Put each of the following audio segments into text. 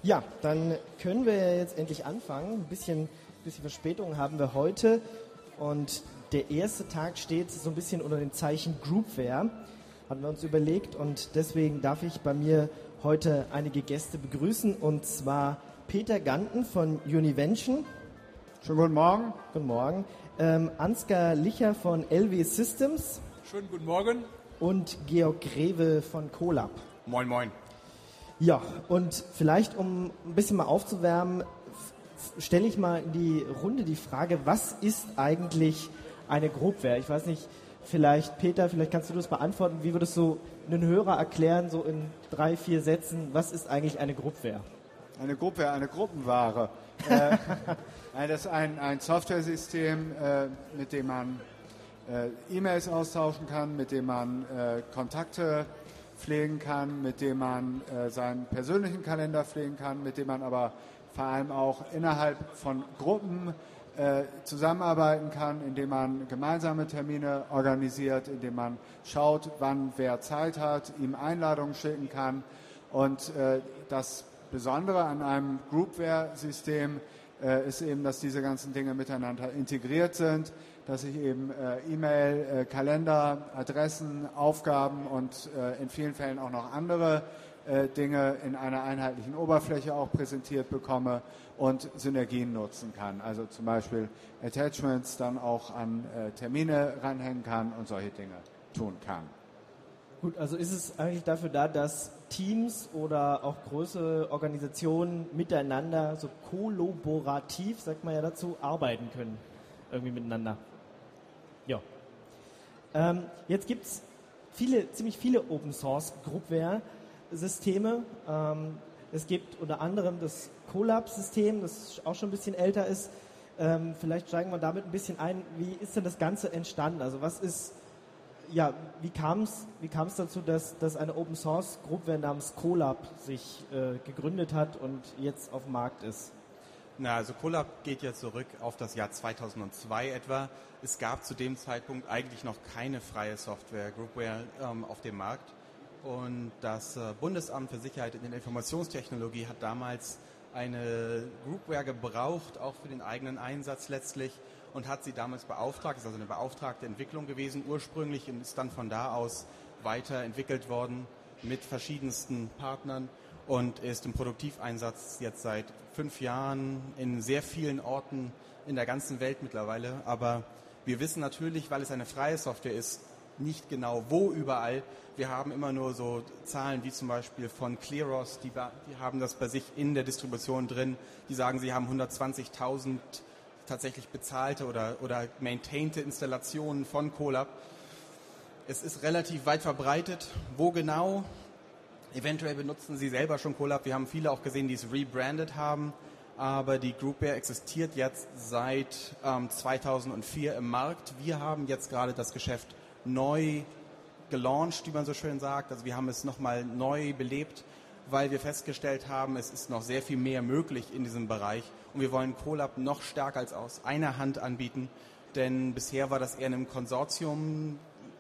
Ja, dann können wir jetzt endlich anfangen. Ein bisschen Verspätung haben wir heute und der erste Tag steht so ein bisschen unter dem Zeichen Groupware, hatten wir uns überlegt, und deswegen darf ich bei mir heute einige Gäste begrüßen, und zwar Peter Ganten von Univention. Schönen guten Morgen. Guten Morgen. Ansgar Licher von LW Systems. Schönen guten Morgen. Und Georg Greve von Colab. Moin, moin. Ja, und vielleicht, um ein bisschen mal aufzuwärmen, stelle ich mal in die Runde die Frage, was ist eigentlich eine Groupware? Ich weiß nicht, vielleicht Peter, vielleicht kannst du das beantworten. Wie würdest du einen Hörer erklären, so in 3-4 Sätzen, was ist eigentlich eine Groupware? Eine Groupware, eine Gruppenware. Das ist ein Softwaresystem, mit dem man E-Mails austauschen kann, mit dem man Kontakte pflegen kann, mit dem man seinen persönlichen Kalender pflegen kann, mit dem man aber vor allem auch innerhalb von Gruppen zusammenarbeiten kann, indem man gemeinsame Termine organisiert, indem man schaut, wann wer Zeit hat, ihm Einladungen schicken kann. Und das Besondere an einem Groupware-System ist eben, dass diese ganzen Dinge miteinander integriert sind, dass ich eben E-Mail, Kalender, Adressen, Aufgaben und in vielen Fällen auch noch andere Dinge in einer einheitlichen Oberfläche auch präsentiert bekomme und Synergien nutzen kann. Also zum Beispiel Attachments dann auch an Termine ranhängen kann und solche Dinge tun kann. Gut, also ist es eigentlich dafür da, dass Teams oder auch größere Organisationen miteinander so kollaborativ, sagt man ja dazu, arbeiten können, irgendwie miteinander. Ja. Jetzt gibt es ziemlich viele Open-Source-Groupware-Systeme. Es gibt unter anderem das Colab-System, das auch schon ein bisschen älter ist. Vielleicht steigen wir damit ein bisschen ein. Wie ist denn das Ganze entstanden? Also wie kam es dazu, dass eine Open-Source-Groupware namens Colab sich gegründet hat und jetzt auf dem Markt ist? Also Colab geht ja zurück auf das Jahr 2002 etwa. Es gab zu dem Zeitpunkt eigentlich noch keine freie Software, Groupware auf dem Markt. Und das Bundesamt für Sicherheit in der Informationstechnologie hat damals eine Groupware gebraucht, auch für den eigenen Einsatz letztlich, und hat sie damals beauftragt. Das ist also eine beauftragte Entwicklung gewesen ursprünglich und ist dann von da aus weiterentwickelt worden mit verschiedensten Partnern und ist im Produktiveinsatz jetzt seit 5 Jahren in sehr vielen Orten in der ganzen Welt mittlerweile. Aber wir wissen natürlich, weil es eine freie Software ist, nicht genau wo überall. Wir haben immer nur so Zahlen wie zum Beispiel von Clearos, die haben das bei sich in der Distribution drin. Die sagen, sie haben 120.000 tatsächlich bezahlte oder maintainte Installationen von Colab. Es ist relativ weit verbreitet. Wo genau? Eventuell benutzen Sie selber schon Colab. Wir haben viele auch gesehen, die es rebrandet haben. Aber die Groupware existiert jetzt seit 2004 im Markt. Wir haben jetzt gerade das Geschäft neu gelauncht, wie man so schön sagt. Also wir haben es nochmal neu belebt, weil wir festgestellt haben, es ist noch sehr viel mehr möglich in diesem Bereich. Und wir wollen Colab noch stärker als aus einer Hand anbieten. Denn bisher war das eher in einem Konsortium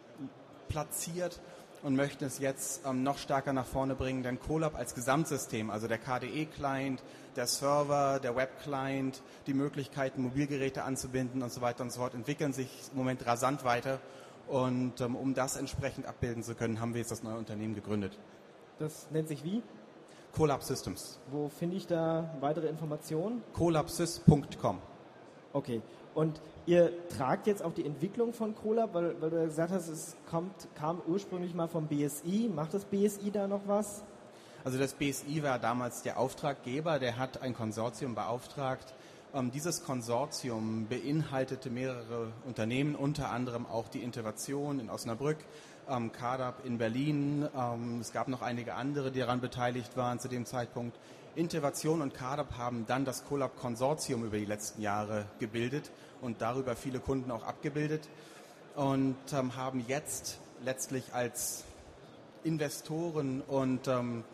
platziert und möchten es jetzt noch stärker nach vorne bringen, denn Colab als Gesamtsystem, also der KDE-Client, der Server, der Web-Client, die Möglichkeiten, Mobilgeräte anzubinden und so weiter und so fort, entwickeln sich im Moment rasant weiter. Und um das entsprechend abbilden zu können, haben wir jetzt das neue Unternehmen gegründet. Das nennt sich wie? Colab Systems. Wo finde ich da weitere Informationen? colabsys.com. Okay. Und ihr tragt jetzt auch die Entwicklung von Colab, weil du ja gesagt hast, es kam ursprünglich mal vom BSI. Macht das BSI da noch was? Also das BSI war damals der Auftraggeber, der hat ein Konsortium beauftragt. Dieses Konsortium beinhaltete mehrere Unternehmen, unter anderem auch die Innovation in Osnabrück, Cardab in Berlin. Es gab noch einige andere, die daran beteiligt waren zu dem Zeitpunkt. Innovation und Cardab haben dann das Colab-Konsortium über die letzten Jahre gebildet und darüber viele Kunden auch abgebildet und haben jetzt letztlich als Investoren und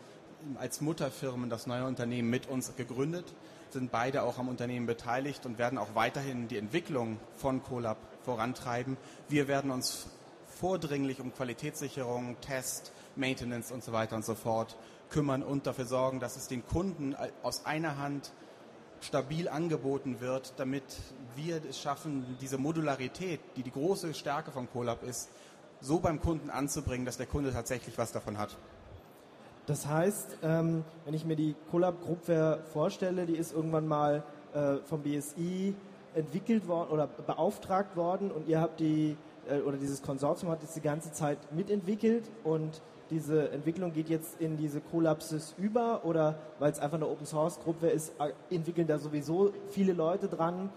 als Mutterfirmen das neue Unternehmen mit uns gegründet, sind beide auch am Unternehmen beteiligt und werden auch weiterhin die Entwicklung von Colab vorantreiben. Wir werden uns vordringlich um Qualitätssicherung, Test, Maintenance und so weiter und so fort kümmern und dafür sorgen, dass es den Kunden aus einer Hand stabil angeboten wird, damit wir es schaffen, diese Modularität, die die große Stärke von Colab ist, so beim Kunden anzubringen, dass der Kunde tatsächlich was davon hat. Das heißt, wenn ich mir die Colab Groupware vorstelle, die ist irgendwann mal vom BSI entwickelt worden oder beauftragt worden und ihr habt dieses Konsortium hat jetzt die ganze Zeit mitentwickelt und diese Entwicklung geht jetzt in diese Colab-Sys über oder weil es einfach eine Open-Source-Groupware ist, entwickeln da sowieso viele Leute dran?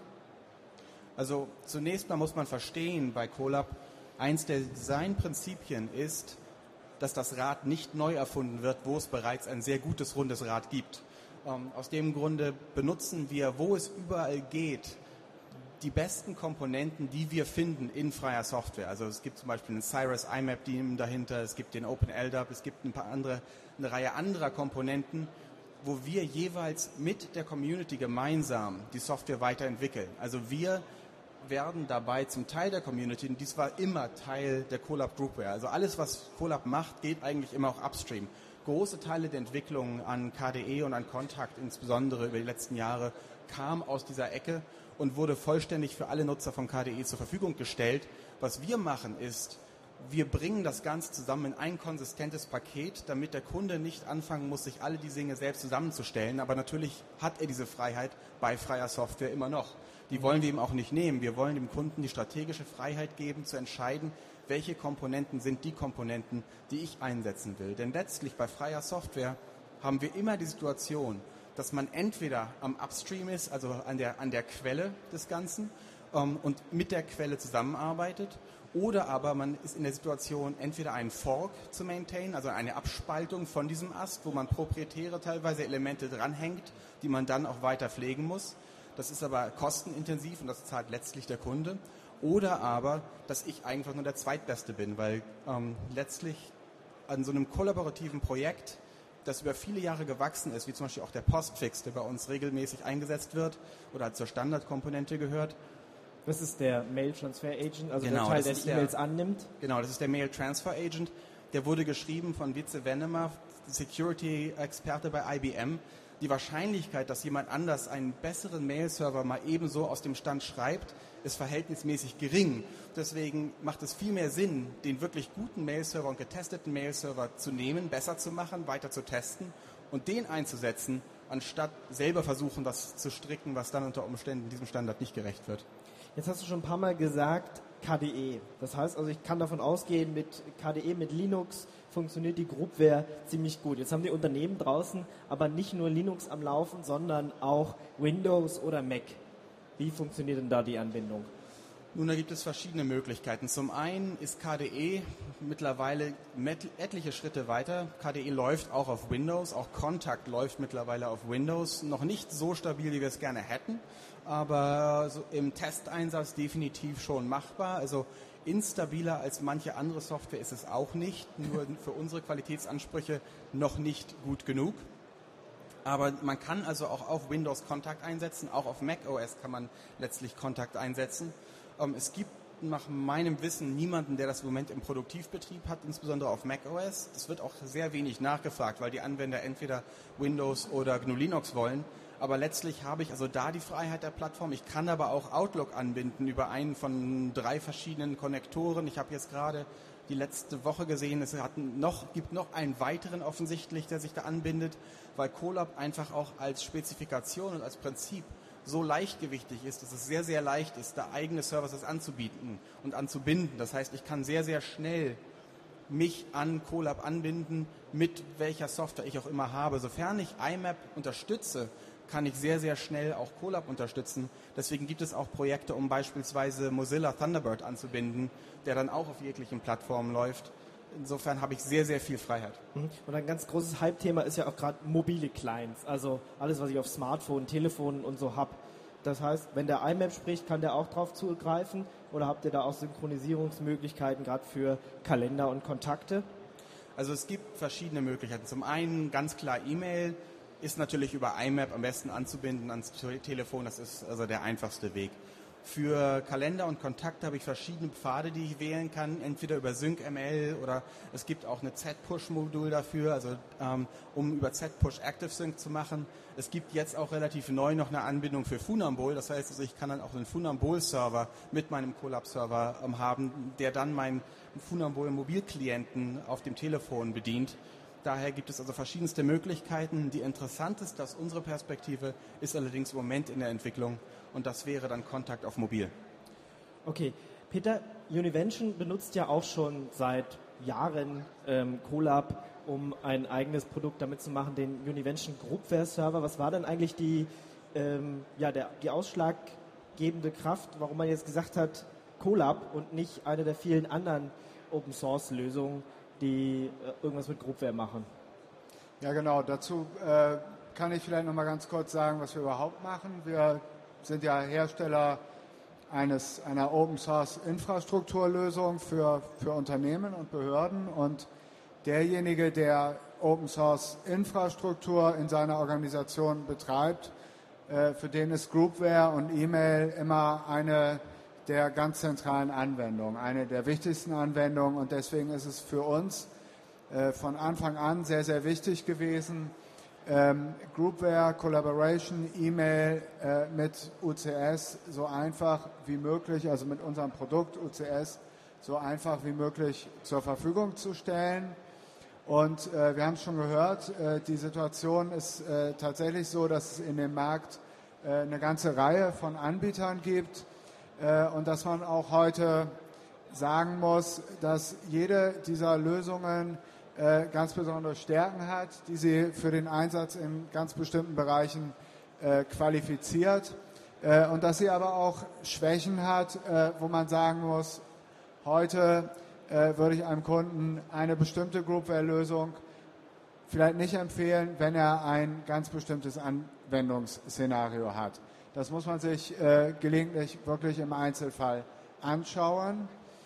Also zunächst mal muss man verstehen bei Colab, eins der Designprinzipien ist, dass das Rad nicht neu erfunden wird, wo es bereits ein sehr gutes, rundes Rad gibt. Aus dem Grunde benutzen wir, wo es überall geht, die besten Komponenten, die wir finden in freier Software. Also es gibt zum Beispiel einen Cyrus IMAP-Team dahinter, es gibt den OpenLDAP, es gibt eine Reihe anderer Komponenten, wo wir jeweils mit der Community gemeinsam die Software weiterentwickeln. Also wir werden dabei zum Teil der Community, und dies war immer Teil der Colab Groupware. Also alles, was Colab macht, geht eigentlich immer auch upstream. Große Teile der Entwicklung an KDE und an Kontakt, insbesondere über die letzten Jahre, kam aus dieser Ecke und wurde vollständig für alle Nutzer von KDE zur Verfügung gestellt. Was wir machen ist, wir bringen das Ganze zusammen in ein konsistentes Paket, damit der Kunde nicht anfangen muss, sich alle diese Dinge selbst zusammenzustellen. Aber natürlich hat er diese Freiheit bei freier Software immer noch. Die wollen wir ihm auch nicht nehmen. Wir wollen dem Kunden die strategische Freiheit geben, zu entscheiden, welche Komponenten sind die Komponenten, die ich einsetzen will. Denn letztlich bei freier Software haben wir immer die Situation, dass man entweder am Upstream ist, also an der Quelle des Ganzen und mit der Quelle zusammenarbeitet, oder aber man ist in der Situation, entweder einen Fork zu maintainen, also eine Abspaltung von diesem Ast, wo man proprietäre teilweise Elemente dranhängt, die man dann auch weiter pflegen muss. Das ist aber kostenintensiv und das zahlt letztlich der Kunde. Oder aber, dass ich einfach nur der Zweitbeste bin, weil letztlich an so einem kollaborativen Projekt, das über viele Jahre gewachsen ist, wie zum Beispiel auch der Postfix, der bei uns regelmäßig eingesetzt wird oder zur Standardkomponente gehört. Das ist der Mail Transfer Agent, also genau, der Teil, der die E-Mails annimmt. Genau, das ist der Mail Transfer Agent. Der wurde geschrieben von Wietse Vennemer, Security-Experte bei IBM. Die Wahrscheinlichkeit, dass jemand anders einen besseren Mail-Server mal ebenso aus dem Stand schreibt, ist verhältnismäßig gering. Deswegen macht es viel mehr Sinn, den wirklich guten Mail-Server und getesteten Mail-Server zu nehmen, besser zu machen, weiter zu testen und den einzusetzen, anstatt selber versuchen, was zu stricken, was dann unter Umständen diesem Standard nicht gerecht wird. Jetzt hast du schon ein paar Mal gesagt, KDE. Das heißt also, ich kann davon ausgehen, mit KDE, mit Linux funktioniert die Groupware ziemlich gut. Jetzt haben die Unternehmen draußen aber nicht nur Linux am Laufen, sondern auch Windows oder Mac. Wie funktioniert denn da die Anbindung? Nun, da gibt es verschiedene Möglichkeiten. Zum einen ist KDE mittlerweile etliche Schritte weiter. KDE läuft auch auf Windows, auch Kontakt läuft mittlerweile auf Windows. Noch nicht so stabil, wie wir es gerne hätten, aber so im Testeinsatz definitiv schon machbar. Also instabiler als manche andere Software ist es auch nicht, nur für unsere Qualitätsansprüche noch nicht gut genug. Aber man kann also auch auf Windows Kontakt einsetzen, auch auf Mac OS kann man letztlich Kontakt einsetzen. Es gibt nach meinem Wissen niemanden, der das im Moment im Produktivbetrieb hat, insbesondere auf Mac OS. Das wird auch sehr wenig nachgefragt, weil die Anwender entweder Windows oder GNU Linux wollen. Aber letztlich habe ich also da die Freiheit der Plattform. Ich kann aber auch Outlook anbinden über einen von 3 verschiedenen Konnektoren. Ich habe jetzt gerade die letzte Woche gesehen, es gibt noch einen weiteren offensichtlich, der sich da anbindet, weil Colab einfach auch als Spezifikation und als Prinzip so leichtgewichtig ist, dass es sehr, sehr leicht ist, da eigene Services anzubieten und anzubinden. Das heißt, ich kann sehr, sehr schnell mich an Colab anbinden, mit welcher Software ich auch immer habe. Sofern ich IMAP unterstütze, kann ich sehr, sehr schnell auch Colab unterstützen. Deswegen gibt es auch Projekte, um beispielsweise Mozilla Thunderbird anzubinden, der dann auch auf jeglichen Plattformen läuft. Insofern habe ich sehr, sehr viel Freiheit. Und ein ganz großes Hype-Thema ist ja auch gerade mobile Clients, also alles, was ich auf Smartphone, Telefon und so habe. Das heißt, wenn der IMAP spricht, kann der auch drauf zugreifen oder habt ihr da auch Synchronisierungsmöglichkeiten, gerade für Kalender und Kontakte? Also es gibt verschiedene Möglichkeiten. Zum einen ganz klar E-Mail ist natürlich über IMAP am besten anzubinden ans Telefon, das ist also der einfachste Weg. Für Kalender und Kontakte habe ich verschiedene Pfade, die ich wählen kann, entweder über SyncML oder es gibt auch eine Z-Push-Modul dafür, also um über Z-Push ActiveSync zu machen. Es gibt jetzt auch relativ neu noch eine Anbindung für Funambule, das heißt, also ich kann dann auch einen Funambule-Server mit meinem Colab-Server haben, der dann meinen Funambule-Mobilklienten auf dem Telefon bedient. Daher gibt es also verschiedenste Möglichkeiten. Die interessanteste aus unserer Perspektive ist allerdings im Moment in der Entwicklung und das wäre dann Kontakt auf Mobil. Okay, Peter, Univention benutzt ja auch schon seit Jahren Colab, um ein eigenes Produkt damit zu machen, den Univention Groupware Server. Was war denn eigentlich die ausschlaggebende Kraft, warum man jetzt gesagt hat Colab und nicht eine der vielen anderen Open Source Lösungen, die irgendwas mit Groupware machen? Ja, genau. Dazu kann ich vielleicht noch mal ganz kurz sagen, was wir überhaupt machen. Wir sind ja Hersteller einer Open Source Infrastrukturlösung für Unternehmen und Behörden, und derjenige, der Open Source Infrastruktur in seiner Organisation betreibt, für den ist Groupware und E-Mail immer eine der ganz zentralen Anwendungen, eine der wichtigsten Anwendungen, und deswegen ist es für uns von Anfang an sehr, sehr wichtig gewesen, Groupware, Collaboration, E-Mail mit UCS so einfach wie möglich, also mit unserem Produkt UCS so einfach wie möglich zur Verfügung zu stellen. Und wir haben es schon gehört, die Situation ist tatsächlich so, dass es in dem Markt eine ganze Reihe von Anbietern gibt, und dass man auch heute sagen muss, dass jede dieser Lösungen ganz besondere Stärken hat, die sie für den Einsatz in ganz bestimmten Bereichen qualifiziert, und dass sie aber auch Schwächen hat, wo man sagen muss, heute würde ich einem Kunden eine bestimmte Groupware-Lösung vielleicht nicht empfehlen, wenn er ein ganz bestimmtes Anwendungsszenario hat. Das muss man sich gelegentlich wirklich im Einzelfall anschauen.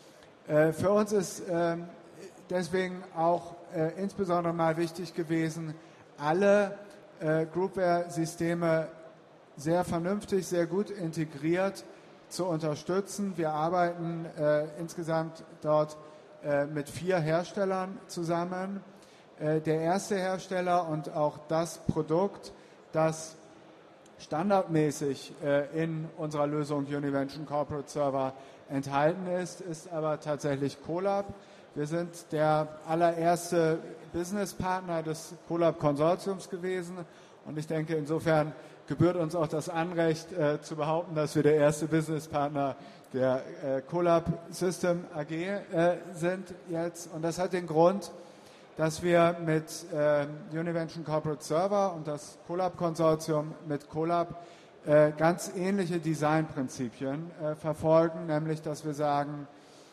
Für uns ist deswegen auch insbesondere mal wichtig gewesen, alle Groupware-Systeme sehr vernünftig, sehr gut integriert zu unterstützen. Wir arbeiten insgesamt dort mit 4 Herstellern zusammen. Der erste Hersteller und auch das Produkt, das standardmäßig in unserer Lösung Univention Corporate Server enthalten ist aber tatsächlich Colab. Wir sind der allererste Businesspartner des Colab-Konsortiums gewesen, und ich denke, insofern gebührt uns auch das Anrecht zu behaupten, dass wir der erste Businesspartner der Colab System AG sind jetzt. Und das hat den Grund, dass wir mit Univention Corporate Server und das Colab-Konsortium mit Colab ganz ähnliche Designprinzipien verfolgen, nämlich dass wir sagen,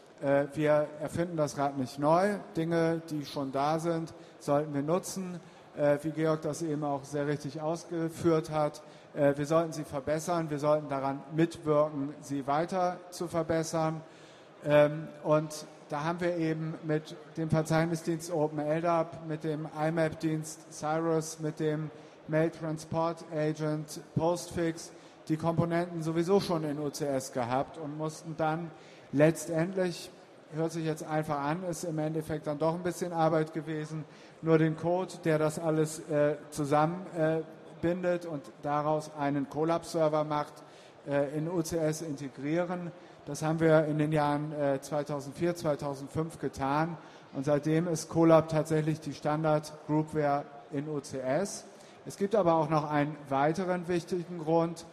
wir erfinden das Rad nicht neu, Dinge, die schon da sind, sollten wir nutzen, wie Georg das eben auch sehr richtig ausgeführt hat. Wir sollten sie verbessern, wir sollten daran mitwirken, sie weiter zu verbessern, und da haben wir eben mit dem Verzeichnisdienst OpenLDAP, mit dem IMAP-Dienst Cyrus, mit dem Mail Transport Agent Postfix die Komponenten sowieso schon in UCS gehabt und mussten dann letztendlich, hört sich jetzt einfach an, ist im Endeffekt dann doch ein bisschen Arbeit gewesen, nur den Code, der das alles zusammenbindet und daraus einen Colab-Server macht, in UCS integrieren. Das haben wir in den Jahren 2004, 2005 getan, und seitdem ist Colab tatsächlich die Standard-Groupware in UCS. Es gibt aber auch noch einen weiteren wichtigen Grund.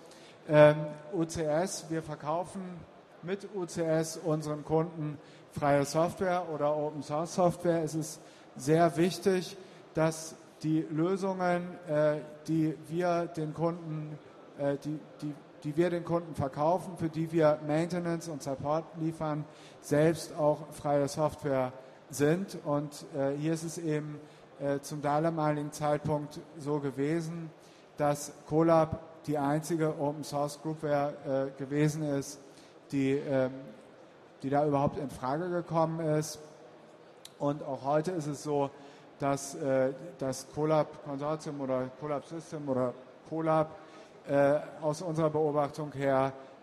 UCS, wir verkaufen mit UCS unseren Kunden freie Software oder Open Source Software. Es ist sehr wichtig, dass die Lösungen, die wir den Kunden verkaufen, für die wir Maintenance und Support liefern, selbst auch freie Software sind. Und hier ist es eben zum damaligen Zeitpunkt so gewesen, dass Colab die einzige Open Source Groupware gewesen ist, die da überhaupt in Frage gekommen ist. Und auch heute ist es so, dass das Colab Konsortium oder Colab System oder Colab aus unserer Beobachtung her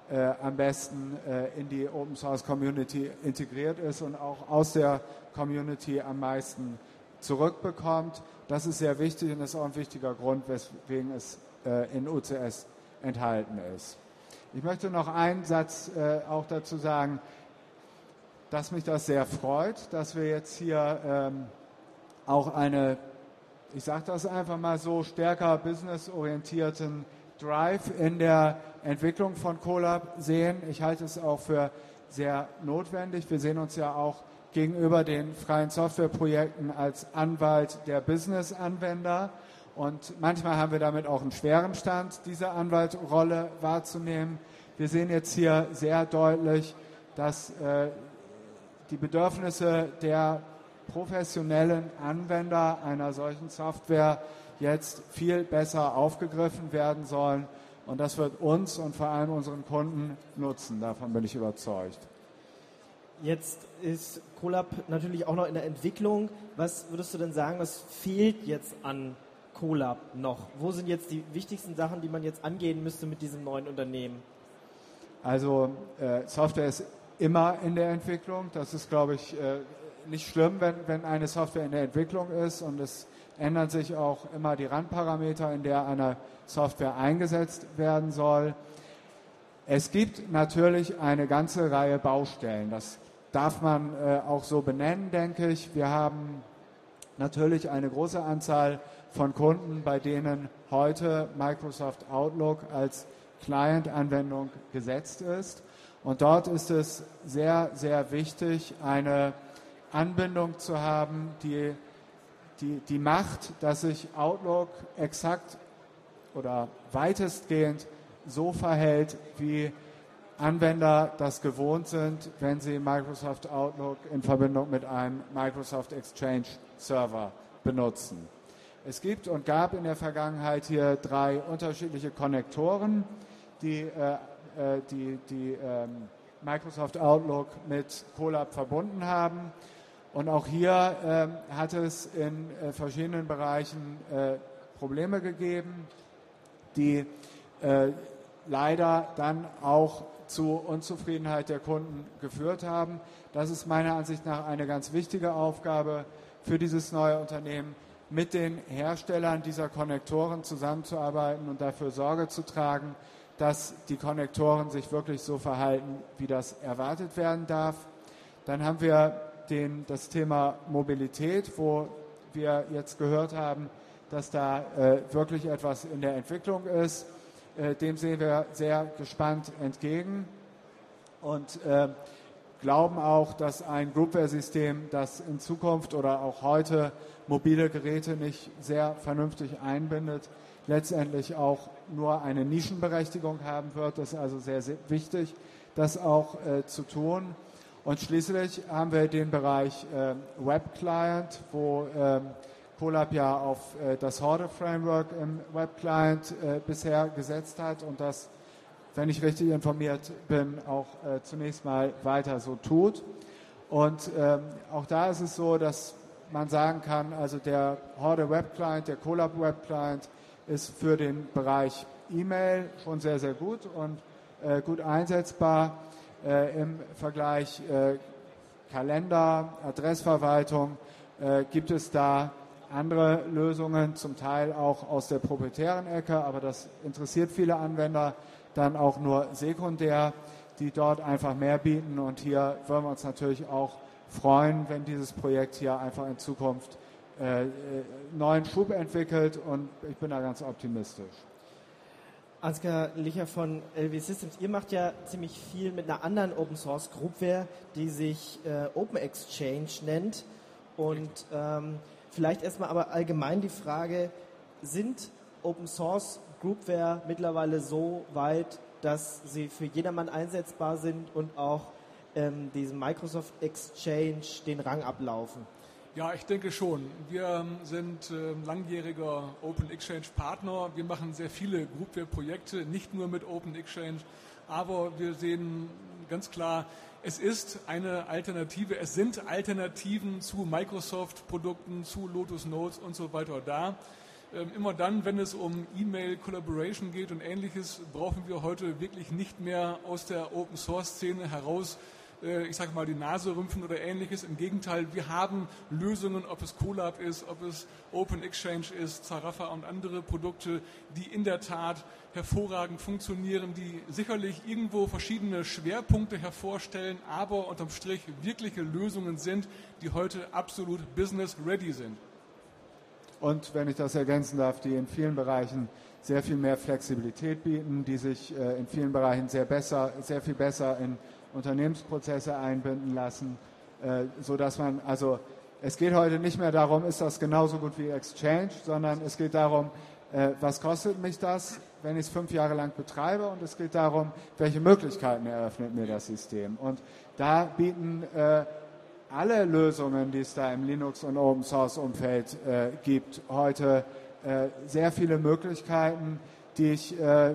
am besten in die Open Source Community integriert ist und auch aus der Community am meisten zurückbekommt. Das ist sehr wichtig und das ist auch ein wichtiger Grund, weswegen es in UCS enthalten ist. Ich möchte noch einen Satz auch dazu sagen, dass mich das sehr freut, dass wir jetzt hier auch ich sage das einfach mal so, stärker businessorientierten Drive in der Entwicklung von Colab sehen. Ich halte es auch für sehr notwendig. Wir sehen uns ja auch gegenüber den freien Softwareprojekten als Anwalt der Business-Anwender. Und manchmal haben wir damit auch einen schweren Stand, diese Anwaltrolle wahrzunehmen. Wir sehen jetzt hier sehr deutlich, dass die Bedürfnisse der professionellen Anwender einer solchen Software jetzt viel besser aufgegriffen werden sollen. Und das wird uns und vor allem unseren Kunden nutzen. Davon bin ich überzeugt. Jetzt ist Colab natürlich auch noch in der Entwicklung. Was würdest du denn sagen, was fehlt jetzt an Colab noch? Wo sind jetzt die wichtigsten Sachen, die man jetzt angehen müsste mit diesem neuen Unternehmen? Also Software ist immer in der Entwicklung. Das ist, glaube ich, nicht schlimm, wenn eine Software in der Entwicklung ist, und es ändern sich auch immer die Randparameter, in der eine Software eingesetzt werden soll. Es gibt natürlich eine ganze Reihe Baustellen. Das darf man auch so benennen, denke ich. Wir haben natürlich eine große Anzahl von Kunden, bei denen heute Microsoft Outlook als Client-Anwendung gesetzt ist. Und dort ist es sehr, sehr wichtig, eine Anbindung zu haben, die macht, dass sich Outlook exakt oder weitestgehend so verhält, wie Anwender das gewohnt sind, wenn sie Microsoft Outlook in Verbindung mit einem Microsoft Exchange Server benutzen. Es gibt und gab in der Vergangenheit hier 3 unterschiedliche Konnektoren, die Microsoft Outlook mit Colab verbunden haben. Und auch hier hat es in verschiedenen Bereichen Probleme gegeben, die leider dann auch zu Unzufriedenheit der Kunden geführt haben. Das ist meiner Ansicht nach eine ganz wichtige Aufgabe für dieses neue Unternehmen, mit den Herstellern dieser Konnektoren zusammenzuarbeiten und dafür Sorge zu tragen, dass die Konnektoren sich wirklich so verhalten, wie das erwartet werden darf. Dann haben wir das Thema Mobilität, wo wir jetzt gehört haben, dass da wirklich etwas in der Entwicklung ist. Dem sehen wir sehr gespannt entgegen und glauben auch, dass ein Groupware-System, das in Zukunft oder auch heute mobile Geräte nicht sehr vernünftig einbindet, letztendlich auch nur eine Nischenberechtigung haben wird. Das ist also sehr, sehr wichtig, das auch zu tun. Und schließlich haben wir den Bereich Web Client, wo Colab ja auf das Horde-Framework im Web Client bisher gesetzt hat und das, wenn ich richtig informiert bin, auch zunächst mal weiter so tut. Und auch da ist es so, dass man sagen kann, also der Horde Web Client, der Colab Web Client ist für den Bereich E-Mail schon sehr, sehr gut und gut einsetzbar. Im Vergleich Kalender, Adressverwaltung gibt es da andere Lösungen, zum Teil auch aus der proprietären Ecke, aber das interessiert viele Anwender dann auch nur sekundär, die dort einfach mehr bieten. Und hier würden wir uns natürlich auch freuen, wenn dieses Projekt hier einfach in Zukunft neuen Schub entwickelt, und ich bin da ganz optimistisch. Ansgar Licher von LW Systems, ihr macht ja ziemlich viel mit einer anderen Open Source Groupware, die sich Open Exchange nennt. Und vielleicht erstmal aber allgemein die Frage, sind Open Source Groupware mittlerweile so weit, dass sie für jedermann einsetzbar sind und auch diesem Microsoft Exchange den Rang ablaufen? Ja, ich denke schon. Wir sind langjähriger Open Exchange Partner. Wir machen sehr viele Groupware-Projekte, nicht nur mit Open Exchange, aber wir sehen ganz klar, es ist eine Alternative, es sind Alternativen zu Microsoft-Produkten, zu Lotus Notes und so weiter da. Immer dann, wenn es um E-Mail-Collaboration geht und Ähnliches, brauchen wir heute wirklich nicht mehr aus der Open-Source-Szene heraus, ich sage mal, die Nase rümpfen oder Ähnliches. Im Gegenteil, wir haben Lösungen, ob es Colab ist, ob es Open Exchange ist, Zarafa und andere Produkte, die in der Tat hervorragend funktionieren, die sicherlich irgendwo verschiedene Schwerpunkte hervorstellen, aber unterm Strich wirkliche Lösungen sind, die heute absolut business-ready sind. Und wenn ich das ergänzen darf, die in vielen Bereichen sehr viel mehr Flexibilität bieten, die sich in vielen Bereichen sehr viel besser in Unternehmensprozesse einbinden lassen, sodass man, also es geht heute nicht mehr darum, ist das genauso gut wie Exchange, sondern es geht darum, was kostet mich das, wenn ich es 5 Jahre lang betreibe, und es geht darum, welche Möglichkeiten eröffnet mir das System. Und da bieten alle Lösungen, die es da im Linux- und Open-Source-Umfeld gibt, heute sehr viele Möglichkeiten, die ich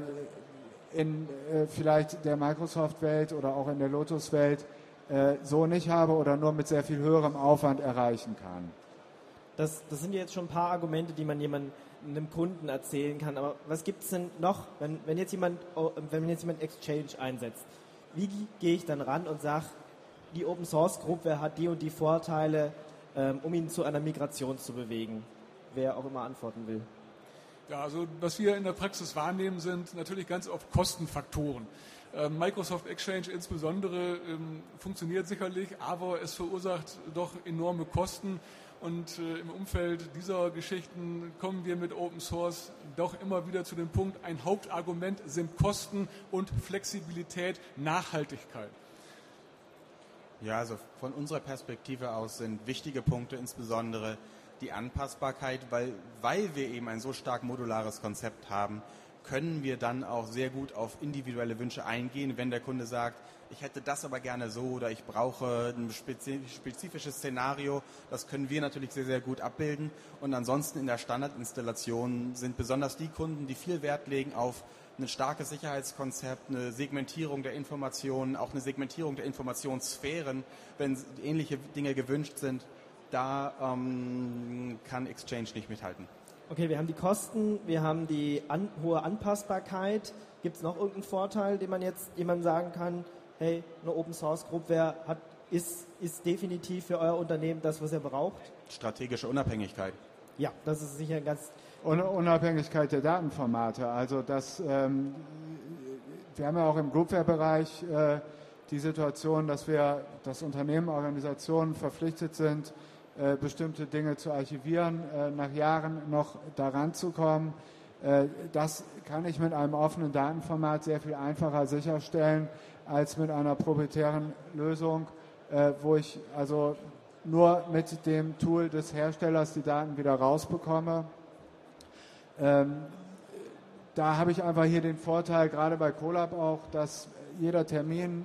in vielleicht der Microsoft-Welt oder auch in der Lotus-Welt so nicht habe oder nur mit sehr viel höherem Aufwand erreichen kann. Das sind jetzt schon ein paar Argumente, die man einem Kunden erzählen kann. Aber was gibt es denn noch, wenn jetzt jemand Exchange einsetzt? Wie gehe ich dann ran und sage, die Open-Source-Gruppe hat die und die Vorteile, um ihn zu einer Migration zu bewegen? Wer auch immer antworten will. Ja, also was wir in der Praxis wahrnehmen, sind natürlich ganz oft Kostenfaktoren. Microsoft Exchange insbesondere funktioniert sicherlich, aber es verursacht doch enorme Kosten. Und im Umfeld dieser Geschichten kommen wir mit Open Source doch immer wieder zu dem Punkt, ein Hauptargument sind Kosten und Flexibilität, Nachhaltigkeit. Ja, also von unserer Perspektive aus sind wichtige Punkte insbesondere die Anpassbarkeit, weil wir eben ein so stark modulares Konzept haben, können wir dann auch sehr gut auf individuelle Wünsche eingehen, wenn der Kunde sagt, ich hätte das aber gerne so oder ich brauche ein spezifisches Szenario. Das können wir natürlich sehr, sehr gut abbilden. Und ansonsten in der Standardinstallation sind besonders die Kunden, die viel Wert legen auf ein starkes Sicherheitskonzept, eine Segmentierung der Informationen, auch eine Segmentierung der Informationssphären, wenn ähnliche Dinge gewünscht sind. Da kann Exchange nicht mithalten. Okay, wir haben die Kosten, wir haben die hohe Anpassbarkeit. Gibt es noch irgendeinen Vorteil, den man jetzt jemandem sagen kann, hey, eine Open-Source-Gruppe ist definitiv für euer Unternehmen das, was ihr braucht? Strategische Unabhängigkeit. Ja, das ist sicher ganz... Unabhängigkeit der Datenformate. Also wir haben ja auch im Groupware-Bereich die Situation, dass Unternehmen, Organisationen verpflichtet sind, bestimmte Dinge zu archivieren, nach Jahren noch daran zu kommen. Das kann ich mit einem offenen Datenformat sehr viel einfacher sicherstellen als mit einer proprietären Lösung, wo ich also nur mit dem Tool des Herstellers die Daten wieder rausbekomme. Da habe ich einfach hier den Vorteil, gerade bei Colab auch, dass jeder Termin,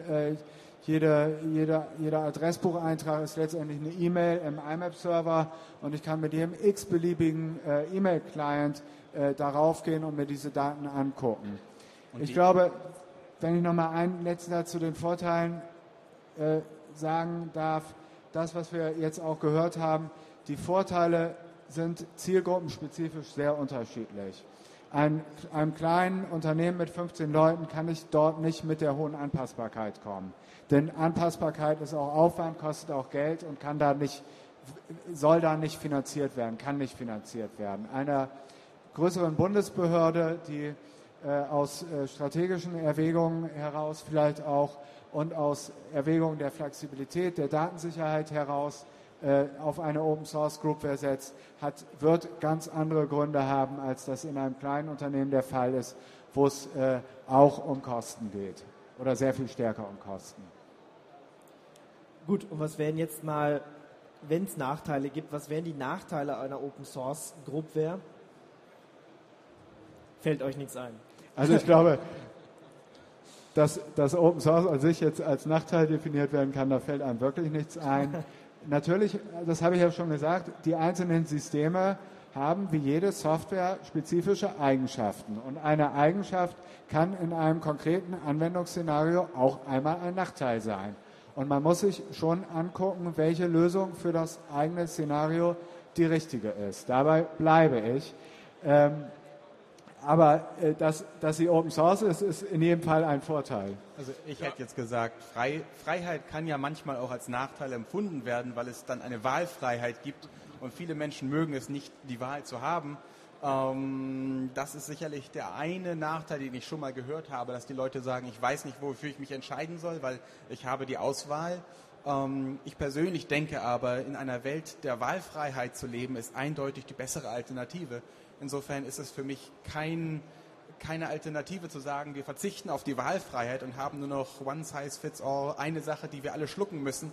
jeder Adressbucheintrag ist letztendlich eine E-Mail im IMAP-Server und ich kann mit jedem x-beliebigen E-Mail-Client darauf gehen und mir diese Daten angucken. Ich glaube, wenn ich nochmal einen letzten Satz zu den Vorteilen sagen darf, das, was wir jetzt auch gehört haben, die Vorteile sind zielgruppenspezifisch sehr unterschiedlich. Einem kleinen Unternehmen mit 15 Leuten kann ich dort nicht mit der hohen Anpassbarkeit kommen. Denn Anpassbarkeit ist auch Aufwand, kostet auch Geld und soll da nicht finanziert werden, kann nicht finanziert werden. Einer größeren Bundesbehörde, die aus strategischen Erwägungen heraus vielleicht auch und aus Erwägungen der Flexibilität, der Datensicherheit heraus auf eine Open-Source-Groupware setzt, wird ganz andere Gründe haben, als das in einem kleinen Unternehmen der Fall ist, wo es auch um Kosten geht oder sehr viel stärker um Kosten. Gut, und was wären jetzt mal, wenn es Nachteile gibt, was wären die Nachteile einer Open-Source-Groupware? Fällt euch nichts ein? Also ich glaube, dass Open Source an sich jetzt als Nachteil definiert werden kann, da fällt einem wirklich nichts ein. Natürlich, das habe ich ja schon gesagt, die einzelnen Systeme haben wie jede Software spezifische Eigenschaften. Und eine Eigenschaft kann in einem konkreten Anwendungsszenario auch einmal ein Nachteil sein. Und man muss sich schon angucken, welche Lösung für das eigene Szenario die richtige ist. Dabei bleibe ich. Aber dass sie Open Source ist in jedem Fall ein Vorteil. Also ich hätte jetzt gesagt, Freiheit kann ja manchmal auch als Nachteil empfunden werden, weil es dann eine Wahlfreiheit gibt und viele Menschen mögen es nicht, die Wahl zu haben. Das ist sicherlich der eine Nachteil, den ich schon mal gehört habe, dass die Leute sagen, ich weiß nicht, wofür ich mich entscheiden soll, weil ich habe die Auswahl. Ich persönlich denke aber, in einer Welt der Wahlfreiheit zu leben, ist eindeutig die bessere Alternative. Insofern ist es für mich keine Alternative zu sagen, wir verzichten auf die Wahlfreiheit und haben nur noch one size fits all, eine Sache, die wir alle schlucken müssen,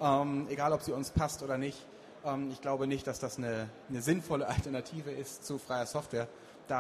egal ob sie uns passt oder nicht. Ich glaube nicht, dass das eine sinnvolle Alternative ist zu freier Software.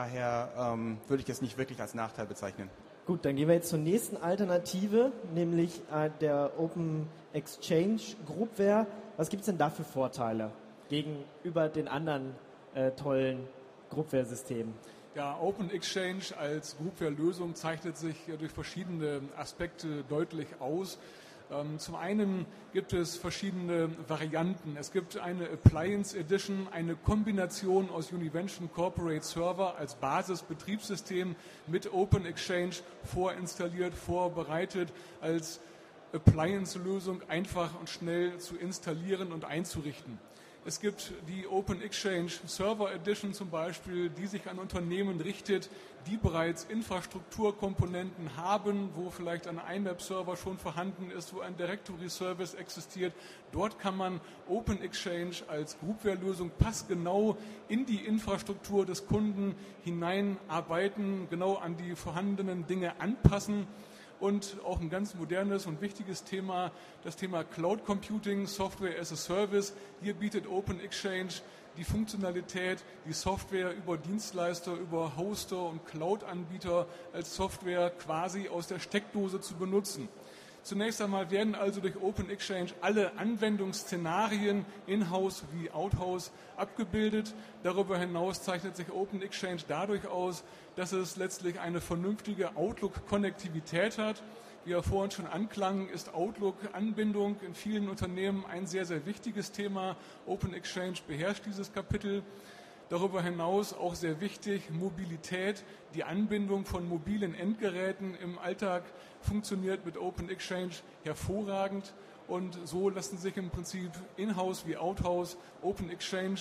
Daher würde ich es nicht wirklich als Nachteil bezeichnen. Gut, dann gehen wir jetzt zur nächsten Alternative, nämlich der Open Exchange Groupware. Was gibt es denn da für Vorteile gegenüber den anderen tollen Groupware-Systemen? Ja, Open Exchange als Groupware-Lösung zeichnet sich durch verschiedene Aspekte deutlich aus. Zum einen gibt es verschiedene Varianten. Es gibt eine Appliance Edition, eine Kombination aus Univention Corporate Server als Basisbetriebssystem mit Open Exchange vorinstalliert, vorbereitet, als Appliance-Lösung einfach und schnell zu installieren und einzurichten. Es gibt die Open Exchange Server Edition zum Beispiel, die sich an Unternehmen richtet, die bereits Infrastrukturkomponenten haben, wo vielleicht ein IMAP-Server schon vorhanden ist, wo ein Directory-Service existiert. Dort kann man Open Exchange als Groupware-Lösung passgenau in die Infrastruktur des Kunden hineinarbeiten, genau an die vorhandenen Dinge anpassen. Und auch ein ganz modernes und wichtiges Thema, das Thema Cloud Computing, Software as a Service. Hier bietet Open Exchange die Funktionalität, die Software über Dienstleister, über Hoster und Cloud-Anbieter als Software quasi aus der Steckdose zu benutzen. Zunächst einmal werden also durch Open Exchange alle Anwendungsszenarien in-house wie out-house abgebildet. Darüber hinaus zeichnet sich Open Exchange dadurch aus, dass es letztlich eine vernünftige Outlook-Konnektivität hat. Wie ja vorhin schon anklang, ist Outlook-Anbindung in vielen Unternehmen ein sehr, sehr wichtiges Thema. Open Exchange beherrscht dieses Kapitel. Darüber hinaus auch sehr wichtig, Mobilität, die Anbindung von mobilen Endgeräten im Alltag funktioniert mit Open Exchange hervorragend und so lassen sich im Prinzip in-house wie out-house Open Exchange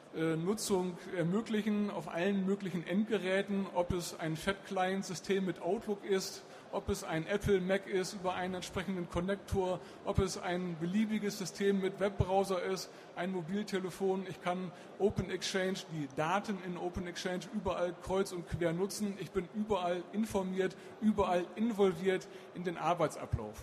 Nutzung ermöglichen auf allen möglichen Endgeräten, ob es ein Fat-Client-System mit Outlook ist, ob es ein Apple Mac ist über einen entsprechenden Konnektor, ob es ein beliebiges System mit Webbrowser ist, ein Mobiltelefon. Ich kann Open Exchange, die Daten in Open Exchange überall kreuz und quer nutzen. Ich bin überall informiert, überall involviert in den Arbeitsablauf.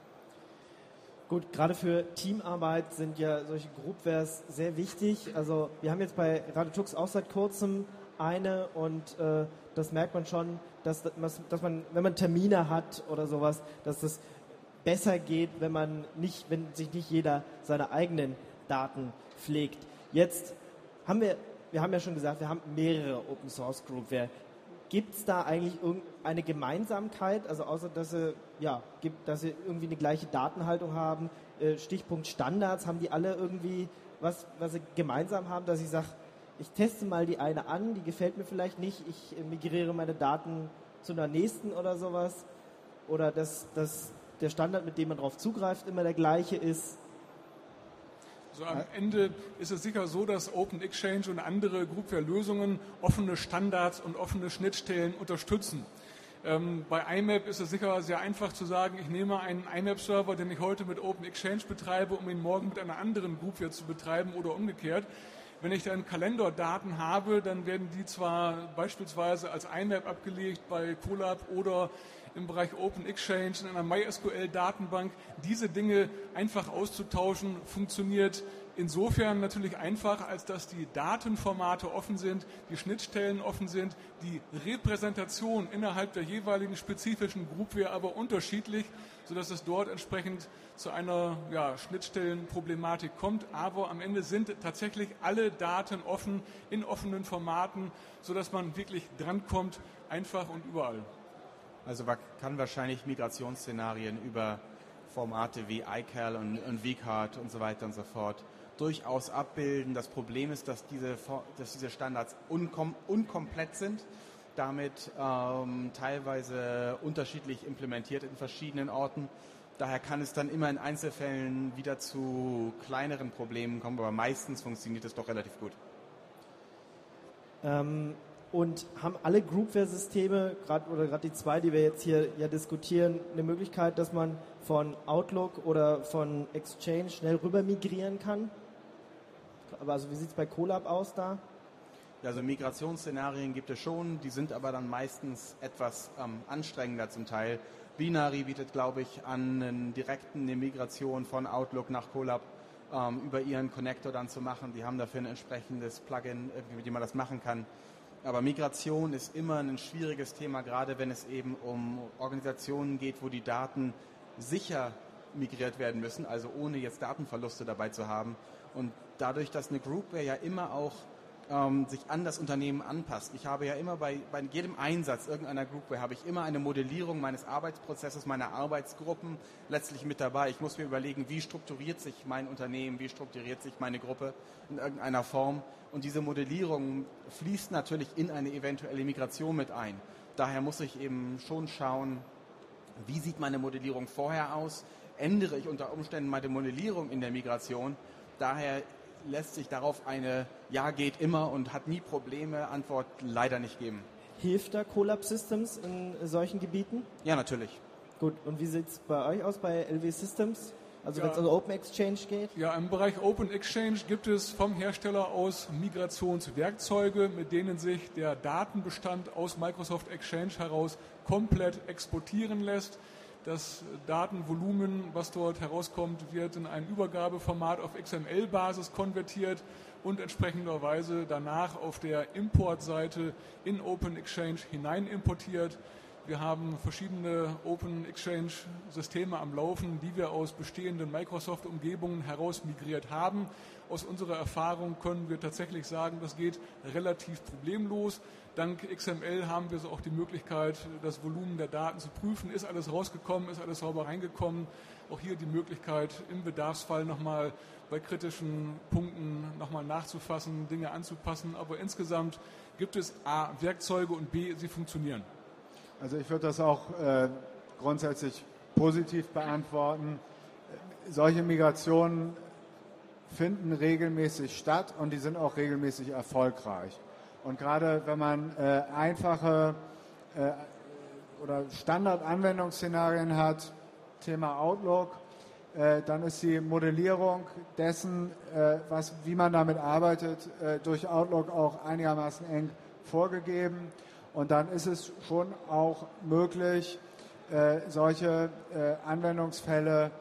Gut, gerade für Teamarbeit sind ja solche Groupwares sehr wichtig. Also wir haben jetzt bei Radetux auch seit kurzem eine und das merkt man schon, dass man, wenn man Termine hat oder sowas, dass das besser geht, wenn sich nicht jeder seine eigenen Daten pflegt. Jetzt haben wir haben ja schon gesagt, wir haben mehrere Open Source Groupware. Gibt es da eigentlich irgendeine Gemeinsamkeit, also außer dass sie irgendwie eine gleiche Datenhaltung haben, Stichpunkt Standards, haben die alle irgendwie was sie gemeinsam haben, dass ich sage, ich teste mal die eine an, die gefällt mir vielleicht nicht, ich migriere meine Daten zu einer nächsten oder sowas, oder dass der Standard, mit dem man darauf zugreift, immer der gleiche ist? So am Ende ist es sicher so, dass Open Exchange und andere Groupware-Lösungen offene Standards und offene Schnittstellen unterstützen. Bei IMAP ist es sicher sehr einfach zu sagen, ich nehme einen IMAP-Server, den ich heute mit Open Exchange betreibe, um ihn morgen mit einer anderen Groupware zu betreiben oder umgekehrt. Wenn ich dann Kalenderdaten habe, dann werden die zwar beispielsweise als IMAP abgelegt bei Colab oder im Bereich Open Exchange in einer MySQL-Datenbank. Diese Dinge einfach auszutauschen, funktioniert insofern natürlich einfach, als dass die Datenformate offen sind, die Schnittstellen offen sind, die Repräsentation innerhalb der jeweiligen spezifischen Groupware aber unterschiedlich, sodass es dort entsprechend zu einer Schnittstellenproblematik kommt. Aber am Ende sind tatsächlich alle Daten offen, in offenen Formaten, sodass man wirklich drankommt, einfach und überall. Also man kann wahrscheinlich Migrationsszenarien über Formate wie iCal und vCard und so weiter und so fort durchaus abbilden. Das Problem ist, dass diese Standards unkomplett sind, damit teilweise unterschiedlich implementiert in verschiedenen Orten. Daher kann es dann immer in Einzelfällen wieder zu kleineren Problemen kommen, aber meistens funktioniert es doch relativ gut. Und haben alle Groupware-Systeme, gerade die zwei, die wir jetzt hier ja diskutieren, eine Möglichkeit, dass man von Outlook oder von Exchange schnell rüber migrieren kann? Aber also wie sieht es bei Colab aus da? Also Migrationsszenarien gibt es schon, die sind aber dann meistens etwas anstrengender zum Teil. Binary bietet, glaube ich, an, eine Migration von Outlook nach Colab über ihren Connector dann zu machen. Die haben dafür ein entsprechendes Plugin, mit dem man das machen kann. Aber Migration ist immer ein schwieriges Thema, gerade wenn es eben um Organisationen geht, wo die Daten sicher migriert werden müssen, also ohne jetzt Datenverluste dabei zu haben. Und dadurch, dass eine Groupware ja immer auch sich an das Unternehmen anpasst. Ich habe ja immer bei jedem Einsatz irgendeiner Groupware habe ich immer eine Modellierung meines Arbeitsprozesses, meiner Arbeitsgruppen letztlich mit dabei. Ich muss mir überlegen, wie strukturiert sich mein Unternehmen, wie strukturiert sich meine Gruppe in irgendeiner Form. Und diese Modellierung fließt natürlich in eine eventuelle Migration mit ein. Daher muss ich eben schon schauen, wie sieht meine Modellierung vorher aus? Ändere ich unter Umständen meine Modellierung in der Migration? Daher lässt sich darauf eine Ja geht immer und hat nie Probleme Antwort leider nicht geben. Hilft da Colab Systems in solchen Gebieten? Ja, natürlich. Gut, und wie sieht es bei euch aus, bei LW Systems? Also wenn es um Open Exchange geht? Ja, im Bereich Open Exchange gibt es vom Hersteller aus Migrationswerkzeuge, mit denen sich der Datenbestand aus Microsoft Exchange heraus komplett exportieren lässt. Das Datenvolumen, was dort herauskommt, wird in ein Übergabeformat auf XML-Basis konvertiert und entsprechenderweise danach auf der Importseite in Open Exchange hinein importiert. Wir haben verschiedene Open Exchange Systeme am Laufen, die wir aus bestehenden Microsoft-Umgebungen heraus migriert haben. Aus unserer Erfahrung können wir tatsächlich sagen, das geht relativ problemlos. Dank XML haben wir so auch die Möglichkeit, das Volumen der Daten zu prüfen. Ist alles rausgekommen, ist alles sauber reingekommen? Auch hier die Möglichkeit, im Bedarfsfall nochmal bei kritischen Punkten nochmal nachzufassen, Dinge anzupassen. Aber insgesamt gibt es A, Werkzeuge und B, sie funktionieren. Also ich würde das auch grundsätzlich positiv beantworten. Solche Migrationen finden regelmäßig statt und die sind auch regelmäßig erfolgreich. Und gerade wenn man einfache oder Standard-Anwendungsszenarien hat, Thema Outlook, dann ist die Modellierung dessen, wie man damit arbeitet, durch Outlook auch einigermaßen eng vorgegeben. Und dann ist es schon auch möglich, solche Anwendungsfälle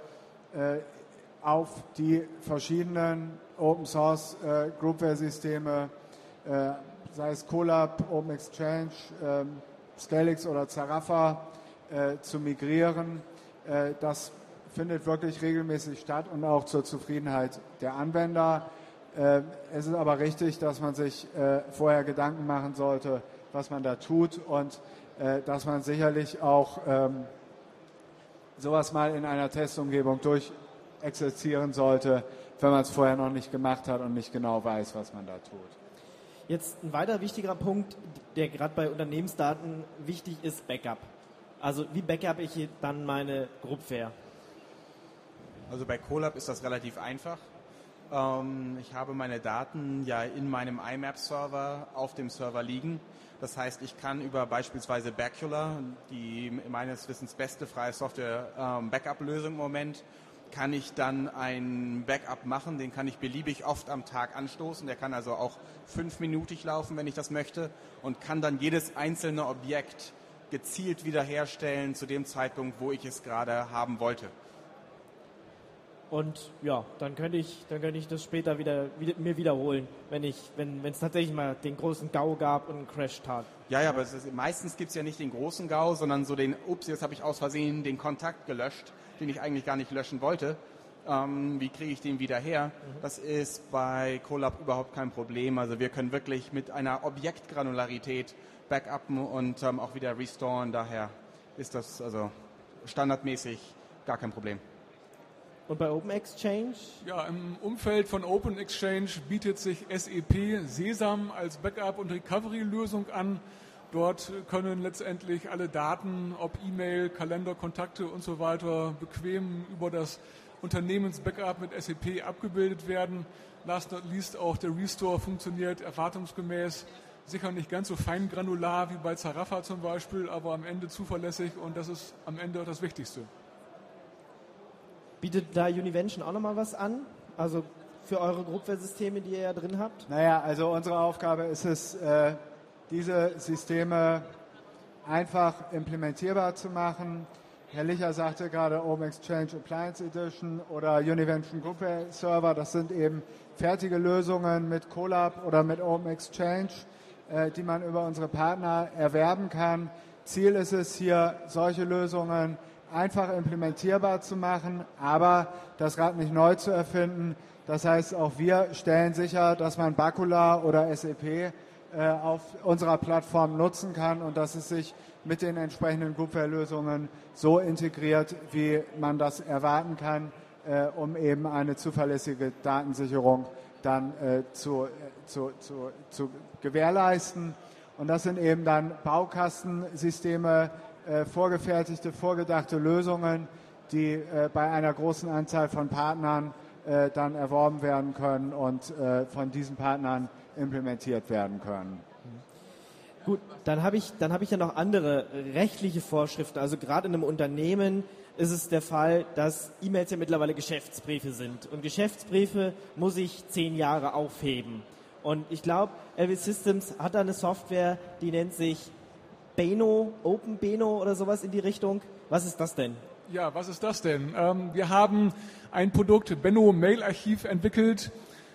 auf die verschiedenen Open Source Groupware-Systeme, sei es Colab, Open Exchange, Scalix oder Zarafa, zu migrieren. Das findet wirklich regelmäßig statt und auch zur Zufriedenheit der Anwender. Es ist aber richtig, dass man sich vorher Gedanken machen sollte, was man da tut und dass man sicherlich auch sowas mal in einer Testumgebung durchexerzieren sollte, wenn man es vorher noch nicht gemacht hat und nicht genau weiß, was man da tut. Jetzt ein weiterer wichtiger Punkt, der gerade bei Unternehmensdaten wichtig ist, Backup. Also wie backup ich dann meine Groupware? Also bei Colab ist das relativ einfach. Ich habe meine Daten ja in meinem IMAP-Server auf dem Server liegen. Das heißt, ich kann über beispielsweise Bacula, die meines Wissens beste freie Software-Backup-Lösung im Moment, kann ich dann ein Backup machen, den kann ich beliebig oft am Tag anstoßen. Der kann also auch 5-minütig laufen, wenn ich das möchte, und kann dann jedes einzelne Objekt gezielt wiederherstellen zu dem Zeitpunkt, wo ich es gerade haben wollte. Und ja, dann könnte ich das später mir wiederholen, wenn es tatsächlich mal den großen GAU gab und einen Crash tat. Ja, aber meistens gibt es ja nicht den großen GAU, sondern so jetzt habe ich aus Versehen den Kontakt gelöscht, den ich eigentlich gar nicht löschen wollte. Wie kriege ich den wieder her? Das ist bei Colab überhaupt kein Problem. Also wir können wirklich mit einer Objektgranularität backuppen und auch wieder restoren. Daher ist das also standardmäßig gar kein Problem. Und bei Open Exchange? Ja, im Umfeld von Open Exchange bietet sich SAP Sesam als Backup- und Recovery-Lösung an. Dort können letztendlich alle Daten, ob E-Mail, Kalender, Kontakte und so weiter, bequem über das Unternehmens-Backup mit SAP abgebildet werden. Last not least auch der Restore funktioniert erwartungsgemäß. Sicher nicht ganz so fein granular wie bei Zarafa zum Beispiel, aber am Ende zuverlässig und das ist am Ende das Wichtigste. Bietet da Univention auch nochmal was an? Also für eure Groupware-Systeme, die ihr ja drin habt? Naja, also unsere Aufgabe ist es, diese Systeme einfach implementierbar zu machen. Herr Licher sagte gerade Open Exchange Appliance Edition oder Univention Groupware Server. Das sind eben fertige Lösungen mit Colab oder mit Open Exchange, die man über unsere Partner erwerben kann. Ziel ist es hier, solche Lösungen einfach implementierbar zu machen, aber das Rad nicht neu zu erfinden. Das heißt, auch wir stellen sicher, dass man Bacula oder SAP auf unserer Plattform nutzen kann und dass es sich mit den entsprechenden Groupware-Lösungen so integriert, wie man das erwarten kann, um eben eine zuverlässige Datensicherung dann zu gewährleisten. Und das sind eben dann Baukastensysteme, vorgefertigte, vorgedachte Lösungen, die bei einer großen Anzahl von Partnern dann erworben werden können und von diesen Partnern implementiert werden können. Gut, dann habe ich ja noch andere rechtliche Vorschriften. Also gerade in einem Unternehmen ist es der Fall, dass E-Mails ja mittlerweile Geschäftsbriefe sind. Und Geschäftsbriefe muss ich 10 Jahre aufheben. Und ich glaube, Elvis Systems hat da eine Software, die nennt sich Beno, Open Beno oder sowas in die Richtung. Was ist das denn? Ja, was ist das denn? Wir haben ein Produkt Benno Mail Archiv entwickelt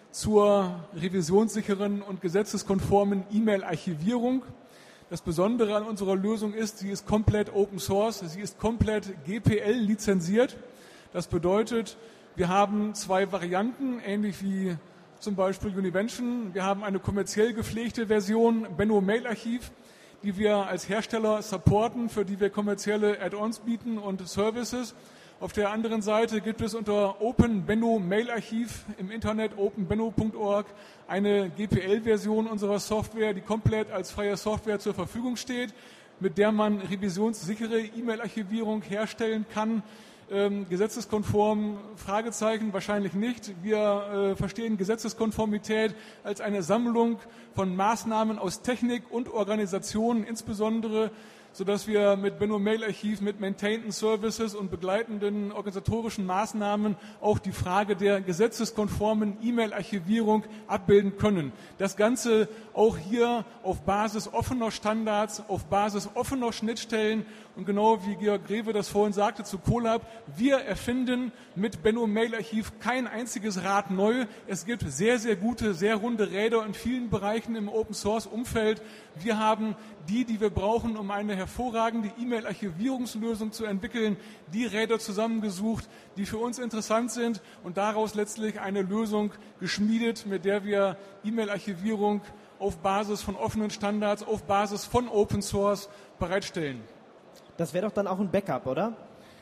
zur revisionssicheren und gesetzeskonformen E-Mail-Archivierung. Das Besondere an unserer Lösung ist, sie ist komplett Open Source, sie ist komplett GPL lizenziert. Das bedeutet, wir haben 2 Varianten, ähnlich wie zum Beispiel Univention. Wir haben eine kommerziell gepflegte Version Benno Mail Archiv, die wir als Hersteller supporten, für die wir kommerzielle Add-ons bieten und Services. Auf der anderen Seite gibt es unter Open Benno Mail Archiv im Internet openbenno.org eine GPL-Version unserer Software, die komplett als freie Software zur Verfügung steht, mit der man revisionssichere E-Mail-Archivierung herstellen kann. Gesetzeskonform? Fragezeichen, wahrscheinlich nicht. Wir verstehen Gesetzeskonformität als eine Sammlung von Maßnahmen aus Technik und Organisation, insbesondere sodass wir mit Benno Mail Archiv, mit Maintained Services und begleitenden organisatorischen Maßnahmen auch die Frage der gesetzeskonformen E-Mail-Archivierung abbilden können. Das Ganze auch hier auf Basis offener Standards, auf Basis offener Schnittstellen und genau wie Georg Greve das vorhin sagte zu Colab, wir erfinden mit Benno Mail Archiv kein einziges Rad neu. Es gibt sehr, sehr gute, sehr runde Räder in vielen Bereichen im Open-Source-Umfeld. Wir haben die wir brauchen, um eine hervorragende E-Mail-Archivierungslösung zu entwickeln, die Räder zusammengesucht, die für uns interessant sind und daraus letztlich eine Lösung geschmiedet, mit der wir E-Mail-Archivierung auf Basis von offenen Standards, auf Basis von Open Source bereitstellen. Das wäre doch dann auch ein Backup, oder?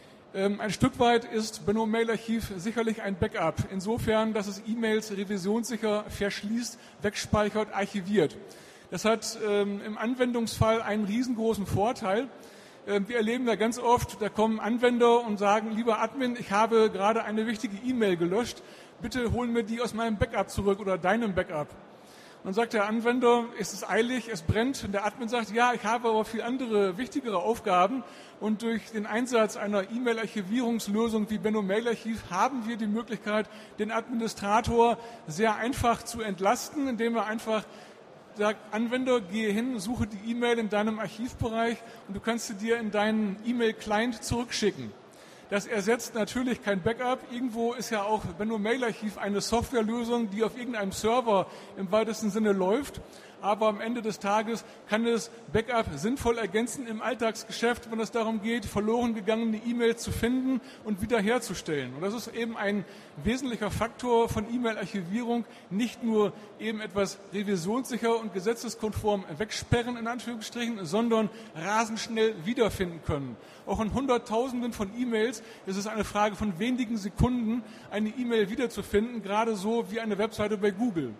Ein Stück weit ist Benno Mail Archiv sicherlich ein Backup, insofern, dass es E-Mails revisionssicher verschließt, wegspeichert, archiviert. Das hat im Anwendungsfall einen riesengroßen Vorteil. Wir erleben da ganz oft, da kommen Anwender und sagen, lieber Admin, ich habe gerade eine wichtige E-Mail gelöscht, bitte hol mir die aus meinem Backup zurück oder deinem Backup. Und dann sagt der Anwender, es ist eilig, es brennt. Und der Admin sagt, ja, ich habe aber viel andere, wichtigere Aufgaben. Und durch den Einsatz einer E-Mail-Archivierungslösung wie Benno Mail Archiv haben wir die Möglichkeit, den Administrator sehr einfach zu entlasten, indem er einfach sagt, Anwender, gehe hin, suche die E-Mail in deinem Archivbereich und du kannst sie dir in deinen E-Mail-Client zurückschicken. Das ersetzt natürlich kein Backup. Irgendwo ist ja auch Benno Mail Archiv eine Softwarelösung, die auf irgendeinem Server im weitesten Sinne läuft. aber am Ende des Tages kann es Backup sinnvoll ergänzen im Alltagsgeschäft, wenn es darum geht, verloren gegangene E-Mails zu finden und wiederherzustellen. Und das ist eben ein wesentlicher Faktor von E-Mail-Archivierung, nicht nur eben etwas revisionssicher und gesetzeskonform wegsperren, in Anführungsstrichen, sondern rasend schnell wiederfinden können. Auch in Hunderttausenden von E-Mails ist es eine Frage von wenigen Sekunden, eine E-Mail wiederzufinden, gerade so wie eine Webseite bei Google.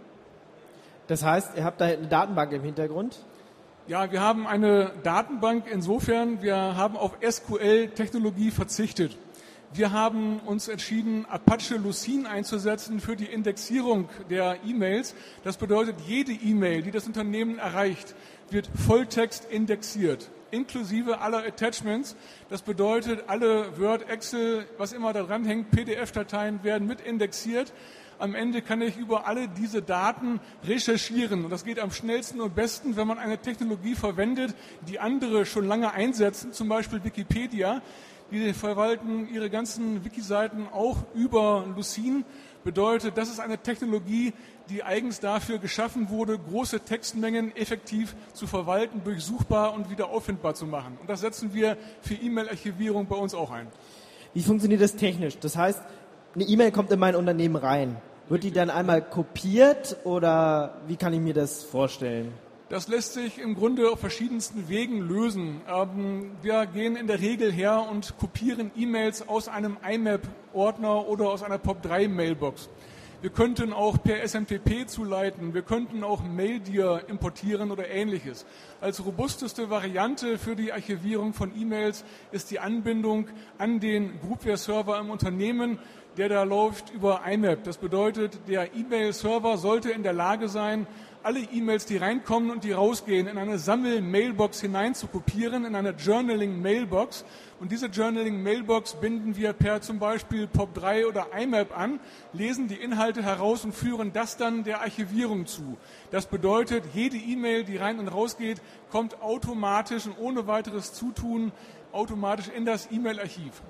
Das heißt, ihr habt da eine Datenbank im Hintergrund? Ja, wir haben eine Datenbank insofern, wir haben auf SQL-Technologie verzichtet. Wir haben uns entschieden, Apache Lucene einzusetzen für die Indexierung der E-Mails. Das bedeutet, jede E-Mail, die das Unternehmen erreicht, wird Volltext indexiert, inklusive aller Attachments. Das bedeutet, alle Word, Excel, was immer da dran hängt, PDF-Dateien werden mit indexiert. Am Ende kann ich über alle diese Daten recherchieren. Und das geht am schnellsten und besten, wenn man eine Technologie verwendet, die andere schon lange einsetzen, zum Beispiel Wikipedia. Die verwalten ihre ganzen Wiki-Seiten auch über Lucene. Bedeutet, das ist eine Technologie, die eigens dafür geschaffen wurde, große Textmengen effektiv zu verwalten, durchsuchbar und wieder auffindbar zu machen. Und das setzen wir für E-Mail-Archivierung bei uns auch ein. Wie funktioniert das technisch? Das heißt, eine E-Mail kommt in mein Unternehmen rein. Wird die dann einmal kopiert oder wie kann ich mir das vorstellen? Das lässt sich im Grunde auf verschiedensten Wegen lösen. Wir gehen in der Regel her und kopieren E-Mails aus einem IMAP-Ordner oder aus einer POP3-Mailbox. Wir könnten auch per SMTP zuleiten, wir könnten auch MailDir importieren oder Ähnliches. Als robusteste Variante für die Archivierung von E-Mails ist die Anbindung an den Groupware-Server im Unternehmen, der da läuft über IMAP. Das bedeutet, der E-Mail-Server sollte in der Lage sein, alle E-Mails, die reinkommen und die rausgehen, in eine Sammel-Mailbox hinein zu kopieren, in eine Journaling-Mailbox. Und diese Journaling-Mailbox binden wir per zum Beispiel POP3 oder IMAP an, lesen die Inhalte heraus und führen das dann der Archivierung zu. Das bedeutet, jede E-Mail, die rein und rausgeht, kommt automatisch und ohne weiteres Zutun automatisch in das E-Mail-Archiv.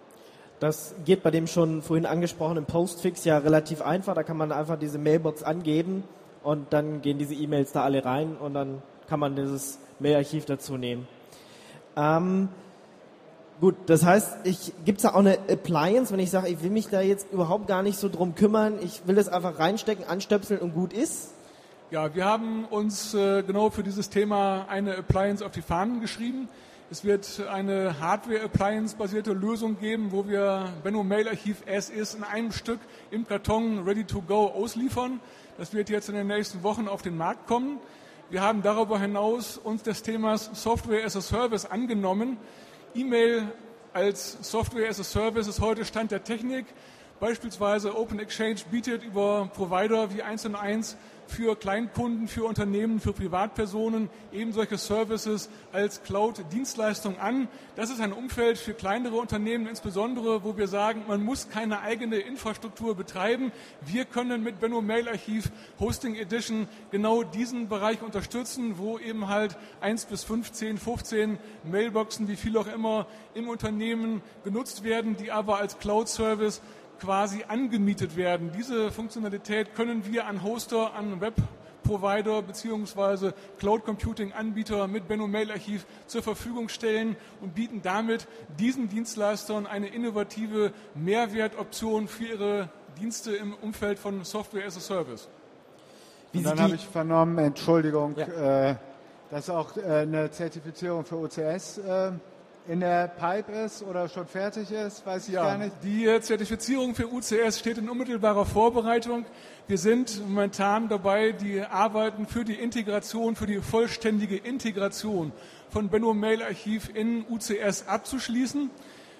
Das geht bei dem schon vorhin angesprochenen Postfix ja relativ einfach. Da kann man einfach diese Mailbox angeben und dann gehen diese E-Mails da alle rein und dann kann man dieses Mailarchiv dazu nehmen. Gut, das heißt, gibt es da auch eine Appliance, wenn ich sage, ich will mich da jetzt überhaupt gar nicht so drum kümmern, ich will das einfach reinstecken, anstöpseln und gut ist? Ja, wir haben uns genau für dieses Thema eine Appliance auf die Fahnen geschrieben. Es wird eine Hardware-Appliance-basierte Lösung geben, wo wir Benno Mailarchiv as is in einem Stück im Karton ready to go ausliefern. Das wird jetzt in den nächsten Wochen auf den Markt kommen. Wir haben darüber hinaus uns des Themas Software as a Service angenommen. E-Mail als Software as a Service ist heute Stand der Technik. Beispielsweise OpenExchange bietet über Provider wie 1&1 für Kleinkunden, für Unternehmen, für Privatpersonen eben solche Services als Cloud-Dienstleistung an. Das ist ein Umfeld für kleinere Unternehmen insbesondere, wo wir sagen, man muss keine eigene Infrastruktur betreiben. Wir können mit Benno Mailarchiv Hosting Edition genau diesen Bereich unterstützen, wo eben halt 1 bis 15, 15 Mailboxen, wie viel auch immer, im Unternehmen genutzt werden, die aber als Cloud-Service quasi angemietet werden. Diese Funktionalität können wir an Hoster, an Webprovider bzw. Cloud Computing Anbieter mit Benno Mailarchiv zur Verfügung stellen und bieten damit diesen Dienstleistern eine innovative Mehrwertoption für ihre Dienste im Umfeld von Software as a Service. Und dann habe ich vernommen, Entschuldigung, dass auch eine Zertifizierung für OCS in der Pipe ist oder schon fertig ist, weiß ich gar nicht. Die Zertifizierung für UCS steht in unmittelbarer Vorbereitung. Wir sind momentan dabei, die Arbeiten für die Integration, für die vollständige Integration von Benno Mailarchiv in UCS abzuschließen.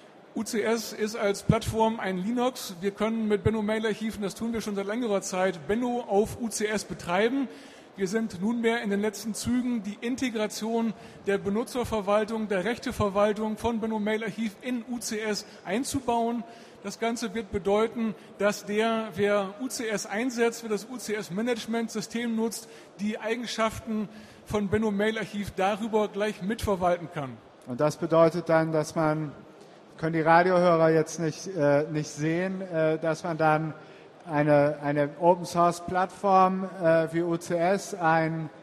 UCS ist als Plattform ein Linux. Wir können mit Benno Mailarchiv, und das tun wir schon seit längerer Zeit, Benno auf UCS betreiben. Wir sind nunmehr in den letzten Zügen, die Integration der Benutzerverwaltung, der Rechteverwaltung von Benno Mailarchiv in UCS einzubauen. Das Ganze wird bedeuten, dass wer UCS einsetzt, wer das UCS-Management-System nutzt, die Eigenschaften von Benno Mailarchiv darüber gleich mitverwalten kann. Und das bedeutet dann, dass man, können die Radiohörer jetzt nicht sehen, dass man dann eine Open-Source-Plattform wie UCS, ein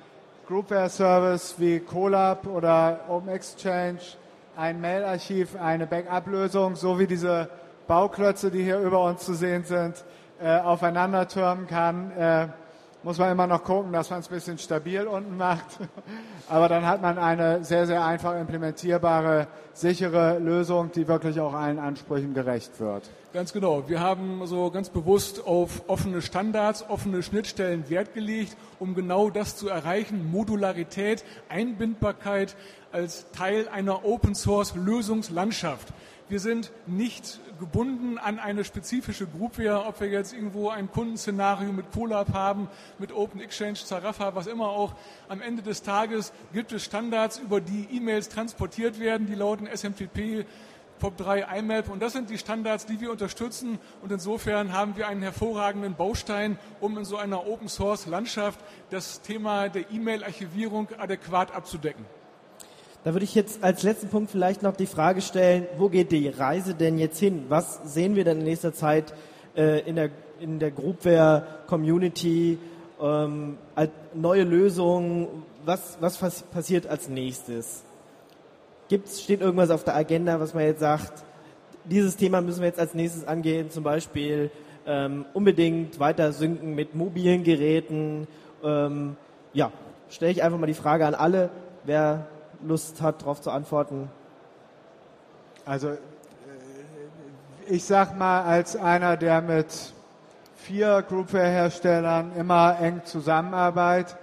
Groupware-Service wie Colab oder OpenExchange ein Mail-Archiv, eine Backup-Lösung, so wie diese Bauklötze, die hier über uns zu sehen sind, aufeinander türmen kann. Muss man immer noch gucken, dass man es ein bisschen stabil unten macht. Aber dann hat man eine sehr, sehr einfach implementierbare, sichere Lösung, die wirklich auch allen Ansprüchen gerecht wird. Ganz genau. Wir haben so ganz bewusst auf offene Standards, offene Schnittstellen Wert gelegt, um genau das zu erreichen. Modularität, Einbindbarkeit als Teil einer Open-Source-Lösungslandschaft. Wir sind nicht gebunden an eine spezifische Groupware, ob wir jetzt irgendwo ein Kundenszenario mit Colab haben, mit OpenExchange, Zarafa, was immer auch. Am Ende des Tages gibt es Standards, über die E-Mails transportiert werden, die lauten SMTP, POP3, IMAP, und das sind die Standards, die wir unterstützen, und insofern haben wir einen hervorragenden Baustein, um in so einer Open-Source-Landschaft das Thema der E-Mail-Archivierung adäquat abzudecken. Da würde ich jetzt als letzten Punkt vielleicht noch die Frage stellen, wo geht die Reise denn jetzt hin? Was sehen wir denn in nächster Zeit in der Groupware-Community als neue Lösungen? Was passiert als nächstes? Steht irgendwas auf der Agenda, was man jetzt sagt, dieses Thema müssen wir jetzt als nächstes angehen, zum Beispiel unbedingt weiter synken mit mobilen Geräten? Stelle ich einfach mal die Frage an alle, wer Lust hat, darauf zu antworten. Also ich sag mal, als einer, der mit 4 Groupware-Herstellern immer eng zusammenarbeitet,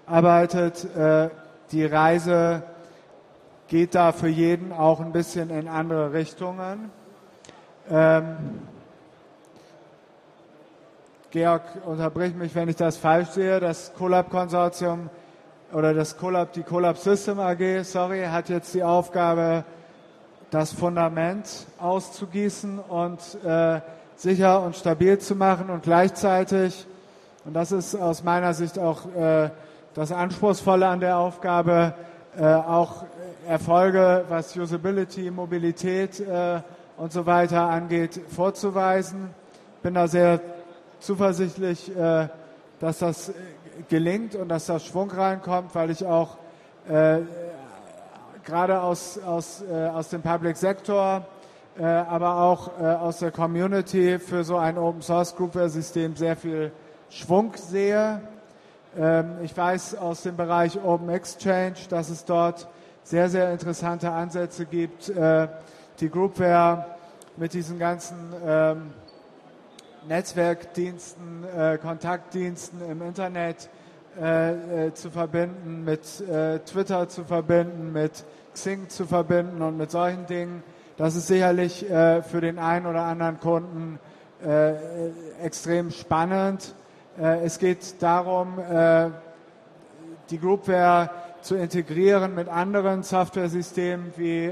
die Reise geht da für jeden auch ein bisschen in andere Richtungen. Georg, unterbrich mich, wenn ich das falsch sehe. Das Colab-Konsortium oder die Colab System AG, hat jetzt die Aufgabe, das Fundament auszugießen und sicher und stabil zu machen und gleichzeitig, und das ist aus meiner Sicht auch das Anspruchsvolle an der Aufgabe, auch Erfolge, was Usability, Mobilität und so weiter angeht, vorzuweisen. Bin da sehr zuversichtlich, dass das gelingt und dass das Schwung reinkommt, weil ich auch gerade aus dem Public Sector, aber auch aus der Community für so ein Open Source Groupware System sehr viel Schwung sehe. Ich weiß aus dem Bereich OpenExchange, dass es dort sehr, sehr interessante Ansätze gibt, die Groupware mit diesen ganzen Netzwerkdiensten, Kontaktdiensten im Internet zu verbinden, mit Twitter zu verbinden, mit Xing zu verbinden und mit solchen Dingen. Das ist sicherlich für den einen oder anderen Kunden extrem spannend. Es geht darum, die Groupware zu integrieren mit anderen Software-Systemen wie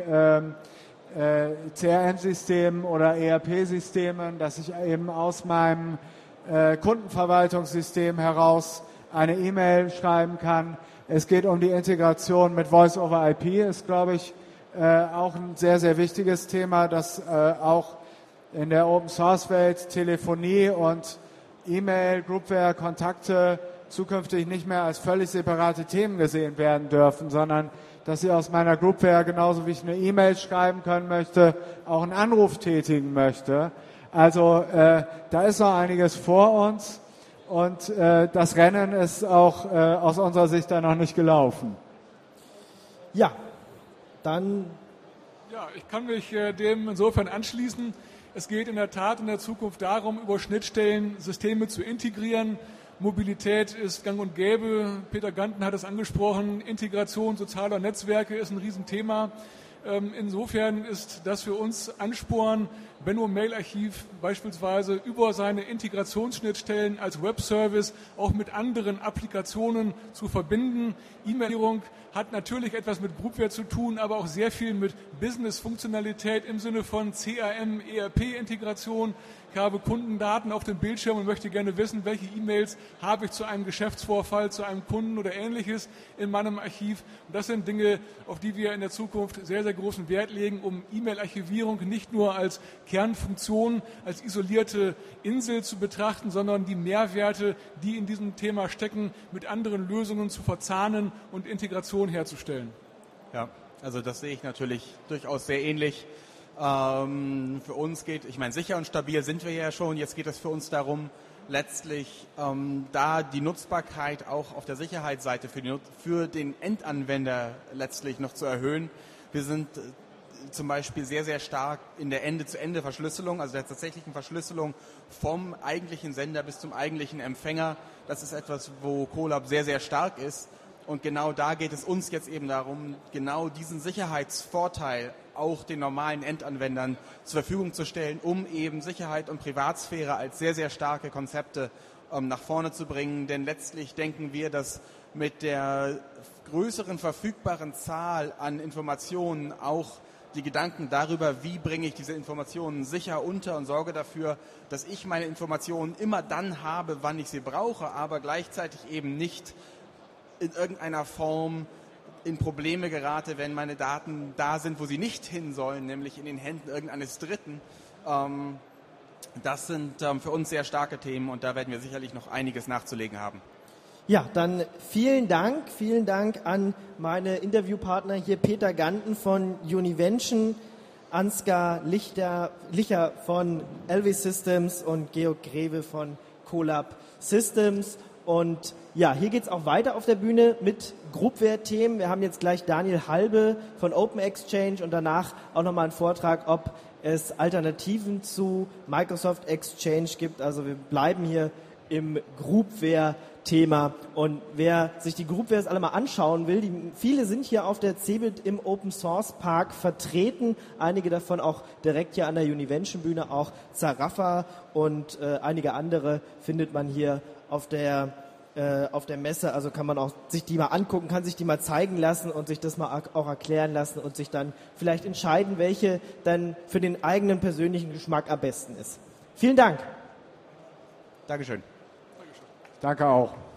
CRM-Systemen oder ERP-Systemen, dass ich eben aus meinem Kundenverwaltungssystem heraus eine E-Mail schreiben kann. Es geht um die Integration mit Voice-over-IP, ist, glaube ich, auch ein sehr, sehr wichtiges Thema, dass auch in der Open-Source-Welt Telefonie und E-Mail, Groupware, Kontakte zukünftig nicht mehr als völlig separate Themen gesehen werden dürfen, sondern dass ich aus meiner Groupware, genauso wie ich eine E-Mail schreiben können möchte, auch einen Anruf tätigen möchte. Also da ist noch einiges vor uns und das Rennen ist auch aus unserer Sicht da noch nicht gelaufen. Ja, dann... Ja, ich kann mich dem insofern anschließen. Es geht in der Tat in der Zukunft darum, über Schnittstellen Systeme zu integrieren. Mobilität ist gang und gäbe. Peter Ganten hat es angesprochen. Integration sozialer Netzwerke ist ein Riesenthema. Insofern ist das für uns Ansporn, Benno Mail-Archiv beispielsweise über seine Integrationsschnittstellen als Webservice auch mit anderen Applikationen zu verbinden. E-Mailierung hat natürlich etwas mit Groupware zu tun, aber auch sehr viel mit Business-Funktionalität im Sinne von CRM, ERP-Integration. Ich habe Kundendaten auf dem Bildschirm und möchte gerne wissen, welche E-Mails habe ich zu einem Geschäftsvorfall, zu einem Kunden oder Ähnliches in meinem Archiv. Und das sind Dinge, auf die wir in der Zukunft sehr, sehr großen Wert legen, um E-Mail-Archivierung nicht nur als Kernfunktion als isolierte Insel zu betrachten, sondern die Mehrwerte, die in diesem Thema stecken, mit anderen Lösungen zu verzahnen und Integration herzustellen. Ja, also das sehe ich natürlich durchaus sehr ähnlich. Für uns ich meine, sicher und stabil sind wir ja schon. Jetzt geht es für uns darum, letztlich da die Nutzbarkeit auch auf der Sicherheitsseite für den Endanwender letztlich noch zu erhöhen. Wir sind zum Beispiel sehr, sehr stark in der Ende-zu-Ende-Verschlüsselung, also der tatsächlichen Verschlüsselung vom eigentlichen Sender bis zum eigentlichen Empfänger. Das ist etwas, wo CoLab sehr, sehr stark ist. Und genau da geht es uns jetzt eben darum, genau diesen Sicherheitsvorteil auch den normalen Endanwendern zur Verfügung zu stellen, um eben Sicherheit und Privatsphäre als sehr, sehr starke Konzepte nach vorne zu bringen. Denn letztlich denken wir, dass mit der größeren verfügbaren Zahl an Informationen auch die Gedanken darüber, wie bringe ich diese Informationen sicher unter und sorge dafür, dass ich meine Informationen immer dann habe, wann ich sie brauche, aber gleichzeitig eben nicht in irgendeiner Form in Probleme gerate, wenn meine Daten da sind, wo sie nicht hin sollen, nämlich in den Händen irgendeines Dritten. Das sind für uns sehr starke Themen und da werden wir sicherlich noch einiges nachzulegen haben. Ja, dann vielen Dank an meine Interviewpartner hier, Peter Ganten von Univention, Ansgar Licher von LV Systems und Georg Greve von CoLab Systems. Und ja, hier geht's auch weiter auf der Bühne mit Groupware-Themen. Wir haben jetzt gleich Daniel Halbe von Open Exchange und danach auch nochmal einen Vortrag, ob es Alternativen zu Microsoft Exchange gibt. Also wir bleiben hier im Groupware-Thema. Und wer sich die Groupwares alle mal anschauen will, viele sind hier auf der CeBIT im Open Source Park vertreten. Einige davon auch direkt hier an der Univention-Bühne, auch Zarafa und einige andere findet man hier auf der Messe, also kann man auch sich die mal angucken, kann sich die mal zeigen lassen und sich das mal auch erklären lassen und sich dann vielleicht entscheiden, welche dann für den eigenen persönlichen Geschmack am besten ist. Vielen Dank. Dankeschön. Danke auch.